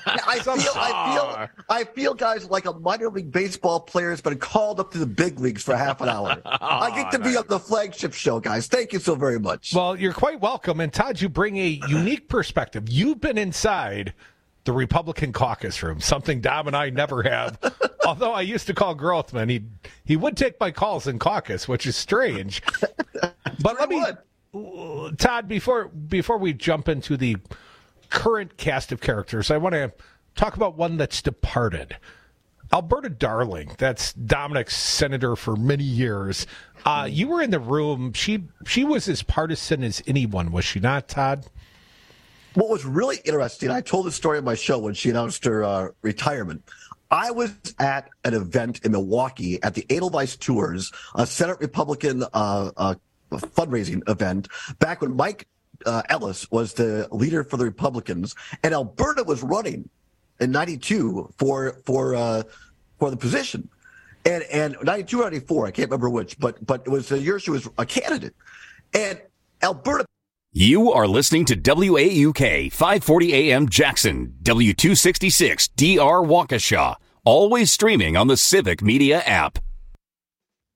I feel, guys, like a minor league baseball player has been called up to the big leagues for half an hour. I get to be on the flagship show, guys. Thank you so very much. Well, you're quite welcome. And Todd, you bring a unique perspective. You've been inside the Republican caucus room, something Dom and I never have. Although I used to call Grothman, he would take my calls in caucus, which is strange. But let me, Todd, before we jump into the current cast of characters, I want to talk about one that's departed. Alberta Darling, that's Dominic's senator for many years. You were in the room. She was as partisan as anyone, was she not, Todd? What was really interesting, I told the story on my show when she announced her retirement. I was at an event in Milwaukee at the Edelweiss Tours, a Senate Republican fundraising event, back when Mike Ellis was the leader for the Republicans, and Alberta was running in 92 for the position. And 92 or 94, I can't remember which, but it was the year she was a candidate. And Alberta. You are listening to WAUK 540 AM Jackson, W266 DR Waukesha, always streaming on the Civic Media app.